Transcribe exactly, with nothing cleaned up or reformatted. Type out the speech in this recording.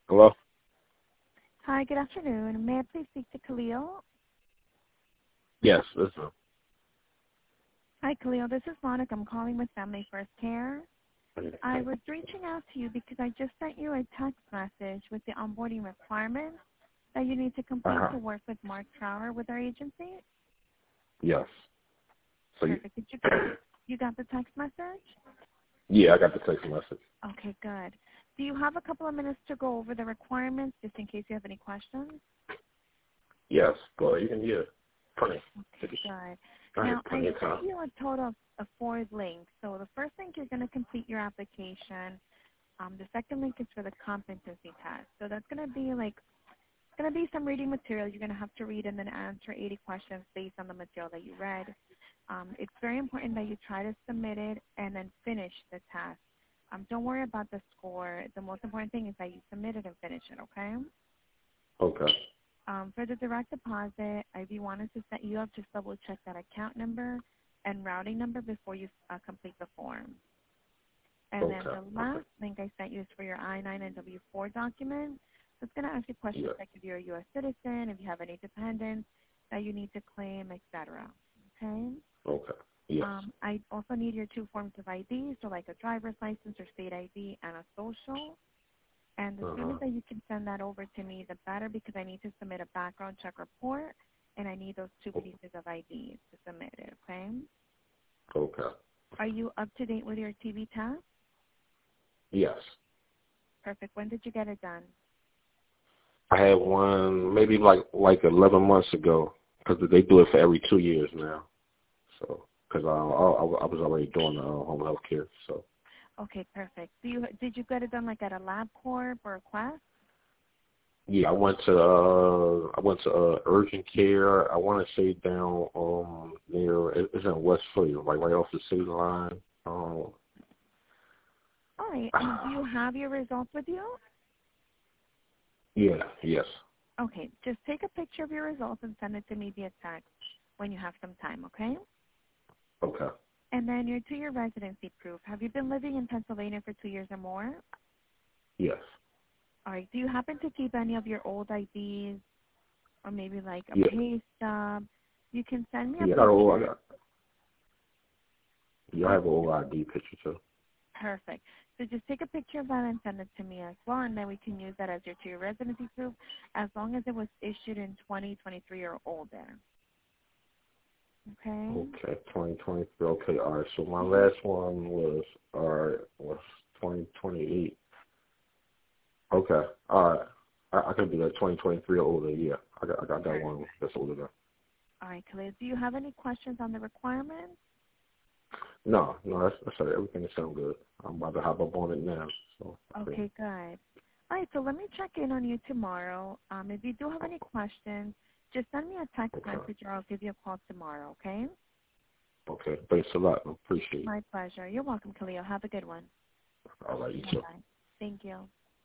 Hello? Hi, good afternoon. May I please speak to Khalil? Yes, this is. Hi, Khalil. This is Monica. I'm calling with Family First Care. I was reaching out to you because I just sent you a text message with the onboarding requirements that you need to complete Uh-huh. to work with Mark Trower with our agency. Yes. So you, Perfect. Did you you got the text message? yeah, I got the text message. Okay, good. Do you have a couple of minutes to go over the requirements just in case you have any questions? Yes, go ahead. You can, yeah. Plenty. Okay, good. I Now, have I plenty of sent time. you a total of, of four links. So the first link, you're going to complete your application. Um, the second link is for the competency test. So that's going to be like, it's going to be some reading material you're going to have to read and then answer eighty questions based on the material that you read. Um, it's very important that you try to submit it and then finish the test. Um, don't worry about the score. The most important thing is that you submit it and finish it, okay? Okay. Um, for the direct deposit, if you wanted to set you up, just double check that account number and routing number before you uh, complete the form. And then Okay. the Okay. last link I sent you is for your I nine and W four document. So it's going to ask you questions Yeah. like if you're a U S citizen, if you have any dependents that you need to claim, et cetera. Okay? Okay. Yes. Um, I also need your two forms of I D, so like a driver's license or state I D and a social. And the Uh-huh. sooner that you can send that over to me, the better, because I need to submit a background check report, and I need those two pieces of I D to submit it, okay? Okay. Are you up to date with your T V test? Yes. Perfect. When did you get it done? I had one maybe like like eleven months ago because they do it for every two years now. So because I, I I was already doing the uh, home health care. So Okay, perfect. Do you did you get it done like at a LabCorp or a Quest? yeah, I went to uh I went to uh, urgent care. I want to say down um near it's in West Philly, like right off the city line. Um, All right. And do you have your results with you? yeah, yes. Okay, just take a picture of your results and send it to me via text when you have some time, okay? Okay. And then your two-year residency proof. Have you been living in Pennsylvania for two years or more? Yes. All right. Do you happen to keep any of your old I Ds or maybe like a Yeah. pay stub? You can send me a Yeah, I got a old, I picture. got, yeah, I Oh, have an old I D picture too. perfect. So just take a picture of that and send it to me as well, and then we can use that as your two-year residency proof as long as it was issued in twenty twenty-three or older. Okay? Okay, twenty twenty-three. Okay, all right. So my Mm-hmm. last one was all right was twenty twenty-eight. Okay, all right. I, I can do that. twenty twenty-three or older. Yeah, I got I got that Perfect. one that's older than. All right, Khalil. Do you have any questions on the requirements? No, no, that's that's all right. Everything sounds good. I'm about to hop up on it now. So okay, Okay, good. All right, so let me check in on you tomorrow. Um, if you do have any questions, just send me a text okay, message or I'll give you a call tomorrow, okay? okay. Thanks a lot. I appreciate it. My pleasure. You're welcome, Khalil. Have a good one. All right, you too. Bye-bye. Thank you.